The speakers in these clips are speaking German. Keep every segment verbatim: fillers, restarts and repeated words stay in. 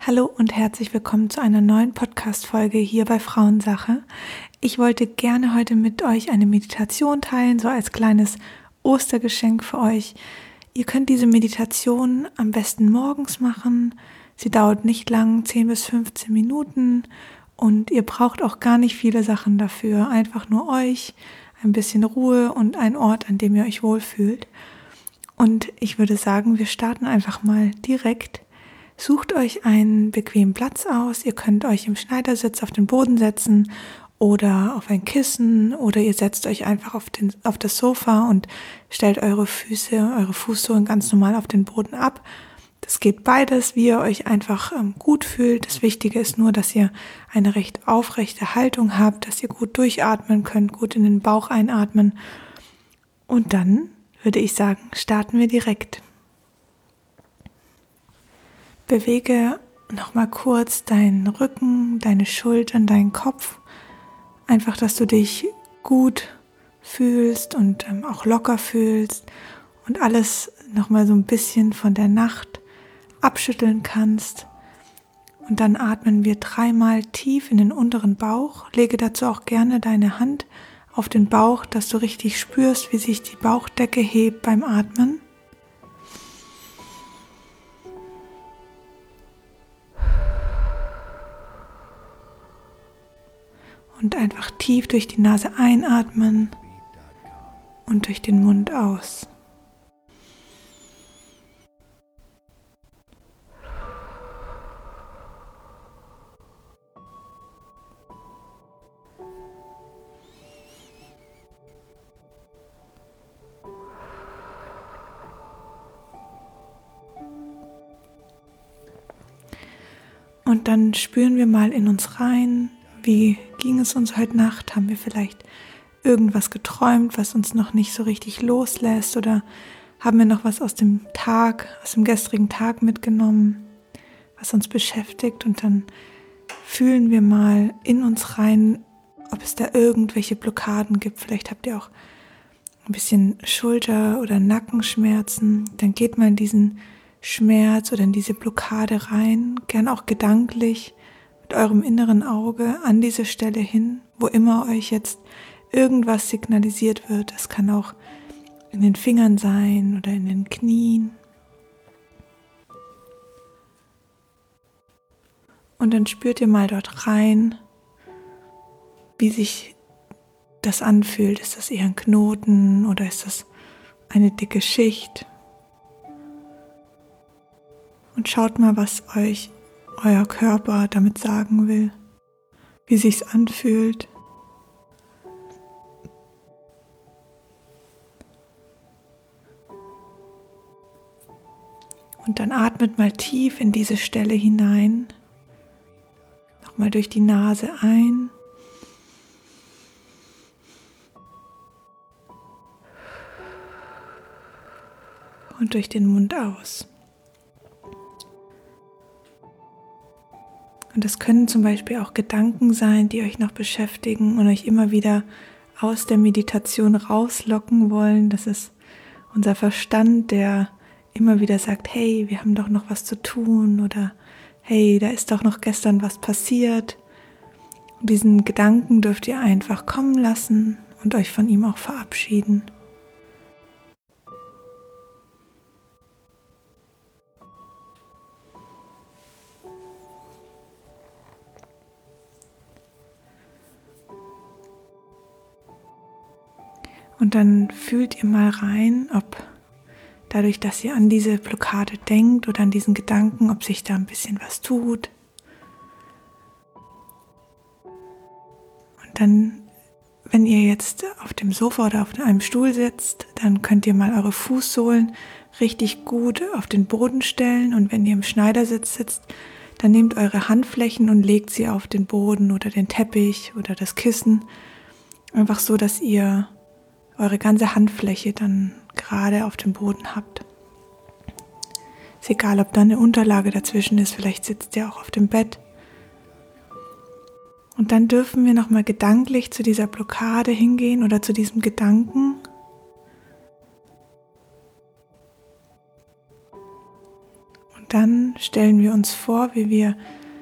Hallo und herzlich willkommen zu einer neuen Podcast-Folge hier bei Frauensache. Ich wollte gerne heute mit euch eine Meditation teilen, so als kleines Ostergeschenk für euch. Ihr könnt diese Meditation am besten morgens machen. Sie dauert nicht lang, zehn bis fünfzehn Minuten und ihr braucht auch gar nicht viele Sachen dafür. Einfach nur euch, ein bisschen Ruhe und ein Ort, an dem ihr euch wohlfühlt. Und ich würde sagen, wir starten einfach mal direkt. Sucht euch einen bequemen Platz aus. Ihr könnt euch im Schneidersitz auf den Boden setzen oder auf ein Kissen oder ihr setzt euch einfach auf, den, auf das Sofa und stellt eure Füße, eure Fußsohlen ganz normal auf den Boden ab. Das geht beides, wie ihr euch einfach ähm, gut fühlt. Das Wichtige ist nur, dass ihr eine recht aufrechte Haltung habt, dass ihr gut durchatmen könnt, gut in den Bauch einatmen. Und dann würde ich sagen, starten wir direkt. Bewege nochmal kurz deinen Rücken, deine Schultern, deinen Kopf. Einfach, dass du dich gut fühlst und ähm, auch locker fühlst und alles nochmal so ein bisschen von der Nacht abschütteln kannst. Und dann atmen wir dreimal tief in den unteren Bauch. Lege dazu auch gerne deine Hand auf den Bauch, dass du richtig spürst, wie sich die Bauchdecke hebt beim Atmen. Und einfach tief durch die Nase einatmen und durch den Mund aus. Und dann spüren wir mal in uns rein, wie ging es uns heute Nacht? Haben wir vielleicht irgendwas geträumt, was uns noch nicht so richtig loslässt? Oder haben wir noch was aus dem Tag, aus dem gestrigen Tag mitgenommen, was uns beschäftigt? Und dann fühlen wir mal in uns rein, ob es da irgendwelche Blockaden gibt. Vielleicht habt ihr auch ein bisschen Schulter- oder Nackenschmerzen. Dann geht mal in diesen Schmerz oder in diese Blockade rein, gern auch gedanklich, mit eurem inneren Auge an diese Stelle hin, wo immer euch jetzt irgendwas signalisiert wird. Das kann auch in den Fingern sein oder in den Knien. Und dann spürt ihr mal dort rein, wie sich das anfühlt. Ist das eher ein Knoten oder ist das eine dicke Schicht? Und schaut mal, was euch euer Körper damit sagen will, wie sich's anfühlt. Und dann atmet mal tief in diese Stelle hinein. Nochmal durch die Nase ein. Und durch den Mund aus. Und das können zum Beispiel auch Gedanken sein, die euch noch beschäftigen und euch immer wieder aus der Meditation rauslocken wollen. Das ist unser Verstand, der immer wieder sagt, hey, wir haben doch noch was zu tun oder hey, da ist doch noch gestern was passiert. Und diesen Gedanken dürft ihr einfach kommen lassen und euch von ihm auch verabschieden. Und dann fühlt ihr mal rein, ob dadurch, dass ihr an diese Blockade denkt oder an diesen Gedanken, ob sich da ein bisschen was tut. Und dann, wenn ihr jetzt auf dem Sofa oder auf einem Stuhl sitzt, dann könnt ihr mal eure Fußsohlen richtig gut auf den Boden stellen. Und wenn ihr im Schneidersitz sitzt, dann nehmt eure Handflächen und legt sie auf den Boden oder den Teppich oder das Kissen. Einfach so, dass ihr eure ganze Handfläche dann gerade auf dem Boden habt. Ist egal, ob da eine Unterlage dazwischen ist, vielleicht sitzt ihr auch auf dem Bett. Und dann dürfen wir nochmal gedanklich zu dieser Blockade hingehen oder zu diesem Gedanken. Und dann stellen wir wir uns vor, wie wir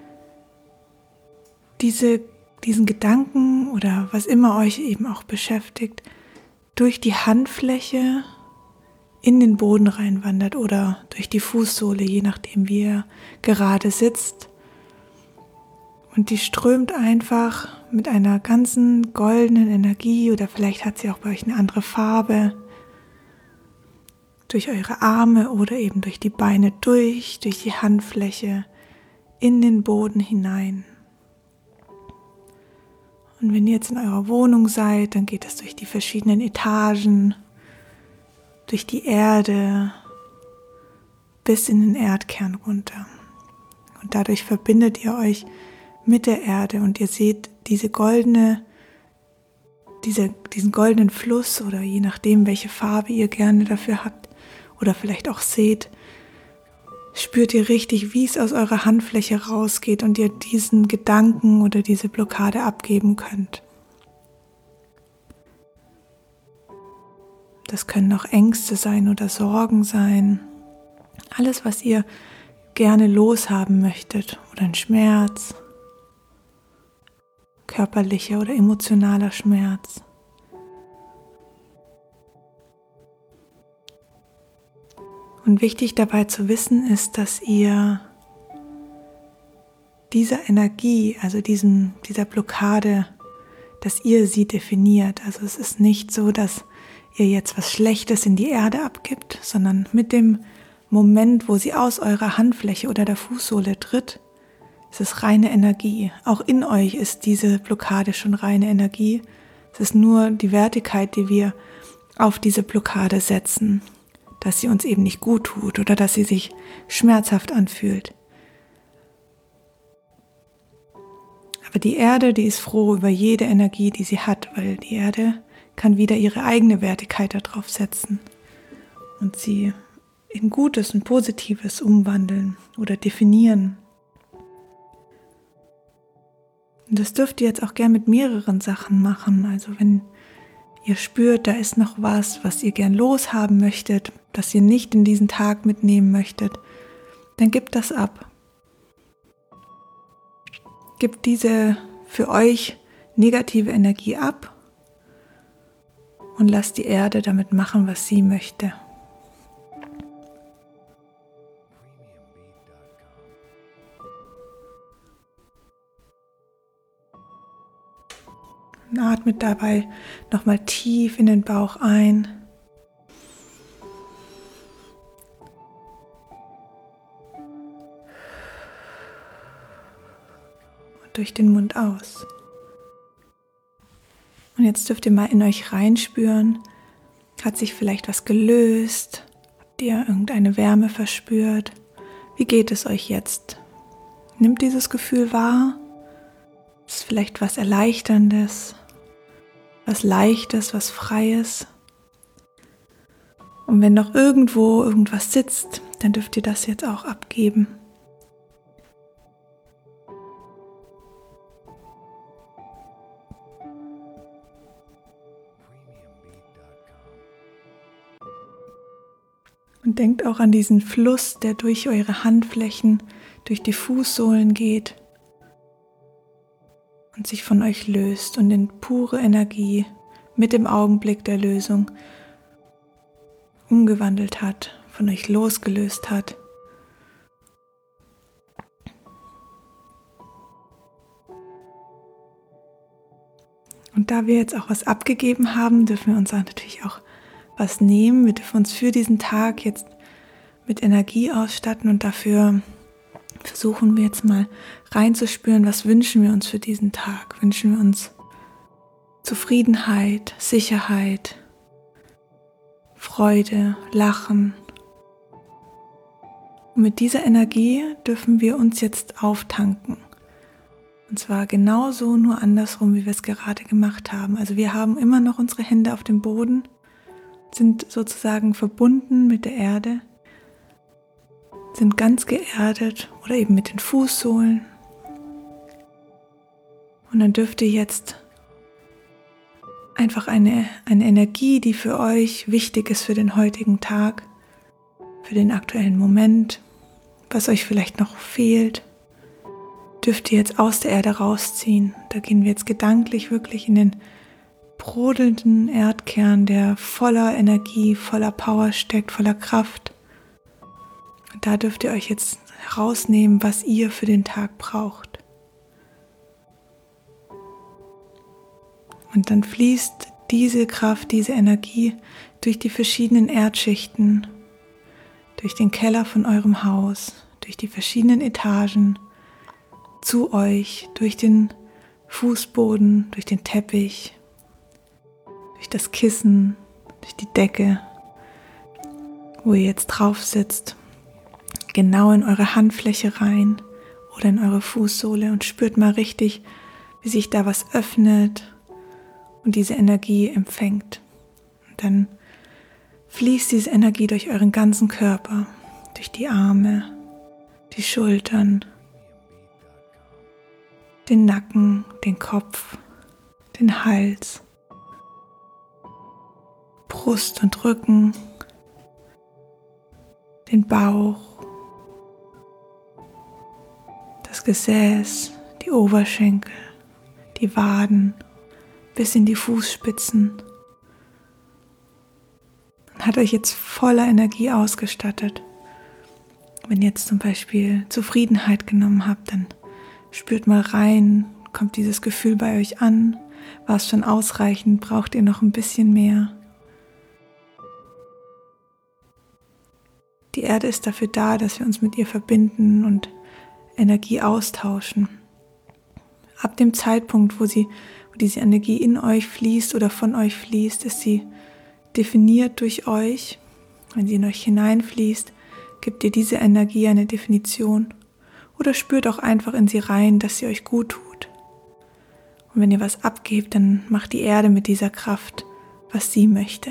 diese, diesen Gedanken oder was immer euch eben auch beschäftigt, durch die Handfläche in den Boden reinwandert oder durch die Fußsohle, je nachdem wie ihr gerade sitzt. Und die strömt einfach mit einer ganzen goldenen Energie oder vielleicht hat sie auch bei euch eine andere Farbe durch eure Arme oder eben durch die Beine durch, durch die Handfläche in den Boden hinein. Und wenn ihr jetzt in eurer Wohnung seid, dann geht es durch die verschiedenen Etagen, durch die Erde bis in den Erdkern runter. Und dadurch verbindet ihr euch mit der Erde und ihr seht diese goldene, diese, diesen goldenen Fluss oder je nachdem, welche Farbe ihr gerne dafür habt oder vielleicht auch seht, spürt ihr richtig, wie es aus eurer Handfläche rausgeht und ihr diesen Gedanken oder diese Blockade abgeben könnt. Das können auch Ängste sein oder Sorgen sein. Alles, was ihr gerne loshaben möchtet oder ein Schmerz, körperlicher oder emotionaler Schmerz. Und wichtig dabei zu wissen ist, dass ihr dieser Energie, also diesem, dieser Blockade, dass ihr sie definiert. Also es ist nicht so, dass ihr jetzt was Schlechtes in die Erde abgibt, sondern mit dem Moment, wo sie aus eurer Handfläche oder der Fußsohle tritt, ist es reine Energie. Auch in euch ist diese Blockade schon reine Energie. Es ist nur die Wertigkeit, die wir auf diese Blockade setzen, dass sie uns eben nicht gut tut oder dass sie sich schmerzhaft anfühlt. Aber die Erde, die ist froh über jede Energie, die sie hat, weil die Erde kann wieder ihre eigene Wertigkeit darauf setzen und sie in Gutes und Positives umwandeln oder definieren. Und das dürft ihr jetzt auch gern mit mehreren Sachen machen. Also wenn ihr spürt, da ist noch was, was ihr gern loshaben möchtet, das ihr nicht in diesen Tag mitnehmen möchtet, dann gebt das ab. Gebt diese für euch negative Energie ab und lasst die Erde damit machen, was sie möchte. Und atmet dabei nochmal tief in den Bauch ein. Und durch den Mund aus. Und jetzt dürft ihr mal in euch reinspüren. Hat sich vielleicht was gelöst? Habt ihr irgendeine Wärme verspürt? Wie geht es euch jetzt? Nimmt dieses Gefühl wahr? Ist vielleicht was Erleichterndes, was Leichtes, was Freies. Und wenn noch irgendwo irgendwas sitzt, dann dürft ihr das jetzt auch abgeben. Und denkt auch an diesen Fluss, der durch eure Handflächen, durch die Fußsohlen geht und sich von euch löst und in pure Energie mit dem Augenblick der Lösung umgewandelt hat, von euch losgelöst hat. Und da wir jetzt auch was abgegeben haben, dürfen wir uns auch natürlich auch was nehmen. Wir dürfen uns für diesen Tag jetzt mit Energie ausstatten und dafür versuchen wir jetzt mal reinzuspüren, was wünschen wir uns für diesen Tag. Wünschen wir uns Zufriedenheit, Sicherheit, Freude, Lachen. Und mit dieser Energie dürfen wir uns jetzt auftanken. Und zwar genauso, nur andersrum, wie wir es gerade gemacht haben. Also wir haben immer noch unsere Hände auf dem Boden, sind sozusagen verbunden mit der Erde, sind ganz geerdet oder eben mit den Fußsohlen. Und dann dürft ihr jetzt einfach eine, eine Energie, die für euch wichtig ist für den heutigen Tag, für den aktuellen Moment, was euch vielleicht noch fehlt, dürft ihr jetzt aus der Erde rausziehen. Da gehen wir jetzt gedanklich wirklich in den brodelnden Erdkern, der voller Energie, voller Power steckt, voller Kraft. Und da dürft ihr euch jetzt herausnehmen, was ihr für den Tag braucht. Und dann fließt diese Kraft, diese Energie durch die verschiedenen Erdschichten, durch den Keller von eurem Haus, durch die verschiedenen Etagen, zu euch, durch den Fußboden, durch den Teppich, durch das Kissen, durch die Decke, wo ihr jetzt drauf sitzt, genau in eure Handfläche rein oder in eure Fußsohle und spürt mal richtig, wie sich da was öffnet und diese Energie empfängt. Und dann fließt diese Energie durch euren ganzen Körper, durch die Arme, die Schultern, den Nacken, den Kopf, den Hals, Brust und Rücken, den Bauch, das Gesäß, die Oberschenkel, die Waden, bis in die Fußspitzen. Und hat euch jetzt voller Energie ausgestattet. Wenn ihr jetzt zum Beispiel Zufriedenheit genommen habt, dann spürt mal rein, kommt dieses Gefühl bei euch an? War es schon ausreichend? Braucht ihr noch ein bisschen mehr? Die Erde ist dafür da, dass wir uns mit ihr verbinden und Energie austauschen. Ab dem Zeitpunkt, wo, sie, wo diese Energie in euch fließt oder von euch fließt, ist sie definiert durch euch. Wenn sie in euch hineinfließt, gibt ihr diese Energie eine Definition oder spürt auch einfach in sie rein, dass sie euch gut tut. Und wenn ihr was abgebt, dann macht die Erde mit dieser Kraft, was sie möchte.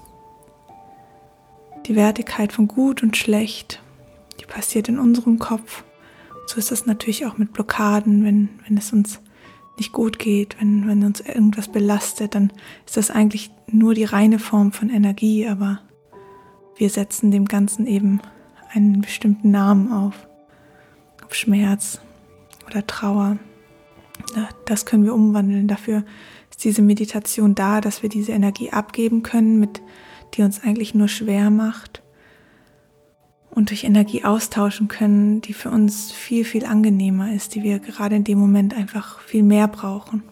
Die Wertigkeit von gut und schlecht, die passiert in unserem Kopf. So ist es natürlich auch mit Blockaden, wenn, wenn es uns nicht gut geht, wenn, wenn uns irgendwas belastet, dann ist das eigentlich nur die reine Form von Energie, aber wir setzen dem Ganzen eben einen bestimmten Namen auf, auf Schmerz oder Trauer. Das können wir umwandeln. Dafür ist diese Meditation da, dass wir diese Energie abgeben können, mit die uns eigentlich nur schwer macht und durch Energie austauschen können, die für uns viel, viel angenehmer ist, die wir gerade in dem Moment einfach viel mehr brauchen.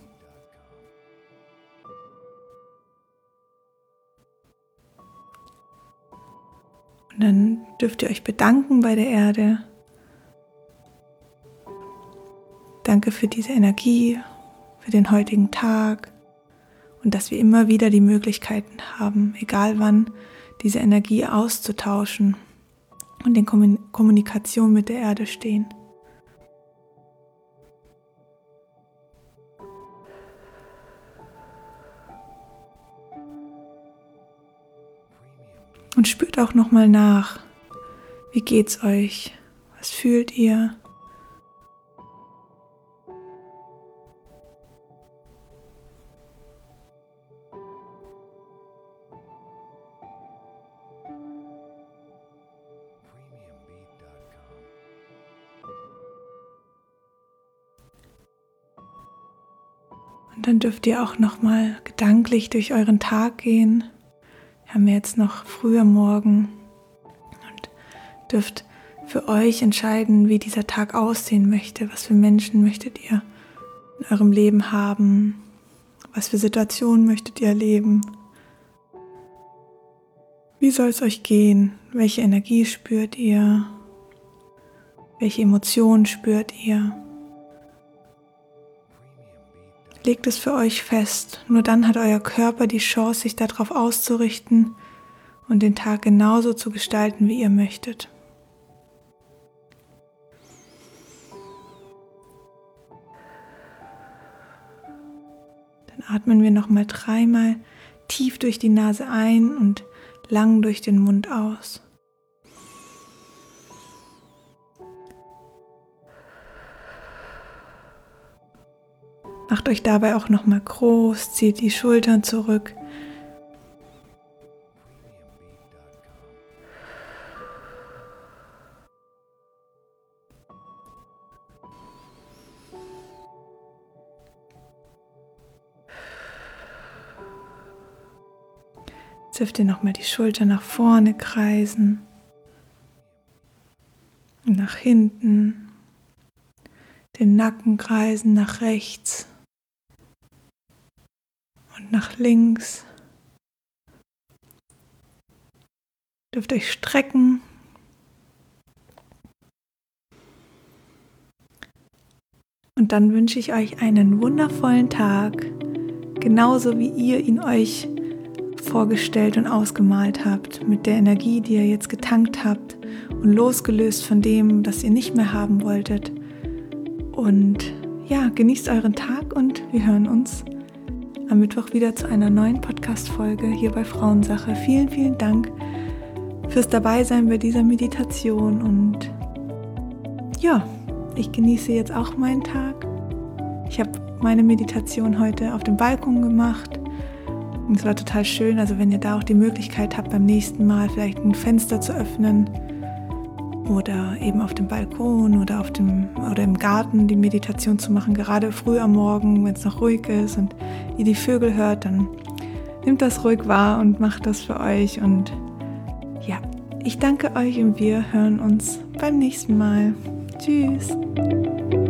Und dann dürft ihr euch bedanken bei der Erde. Danke für diese Energie, für den heutigen Tag. Und dass wir immer wieder die Möglichkeiten haben, egal wann, diese Energie auszutauschen und in Kommunikation mit der Erde stehen. Und spürt auch nochmal nach, wie geht's euch? Was fühlt ihr? Und dann dürft ihr auch nochmal gedanklich durch euren Tag gehen. Wir haben jetzt noch früher Morgen und dürft für euch entscheiden, wie dieser Tag aussehen möchte. Was für Menschen möchtet ihr in eurem Leben haben? Was für Situationen möchtet ihr erleben? Wie soll es euch gehen? Welche Energie spürt ihr? Welche Emotionen spürt ihr? Legt es für euch fest, nur dann hat euer Körper die Chance, sich darauf auszurichten und den Tag genauso zu gestalten, wie ihr möchtet. Dann atmen wir nochmal dreimal tief durch die Nase ein und lang durch den Mund aus. Macht euch dabei auch nochmal groß, zieht die Schultern zurück. Jetzt dürft ihr nochmal die Schulter nach vorne kreisen und nach hinten, den Nacken kreisen nach rechts und nach links. Dürft euch strecken. Und dann wünsche ich euch einen wundervollen Tag, genauso wie ihr ihn euch vorgestellt und ausgemalt habt, mit der Energie, die ihr jetzt getankt habt und losgelöst von dem, das ihr nicht mehr haben wolltet. Und ja, genießt euren Tag und wir hören uns am Mittwoch wieder zu einer neuen Podcast-Folge hier bei Frauensache. Vielen, vielen Dank fürs Dabeisein bei dieser Meditation und ja, ich genieße jetzt auch meinen Tag. Ich habe meine Meditation heute auf dem Balkon gemacht. Und es war total schön, also wenn ihr da auch die Möglichkeit habt, beim nächsten Mal vielleicht ein Fenster zu öffnen oder eben auf dem Balkon oder, auf dem, oder im Garten die Meditation zu machen, gerade früh am Morgen, wenn es noch ruhig ist und ihr die Vögel hört, dann nehmt das ruhig wahr und macht das für euch. Und ja, ich danke euch und wir hören uns beim nächsten Mal. Tschüss!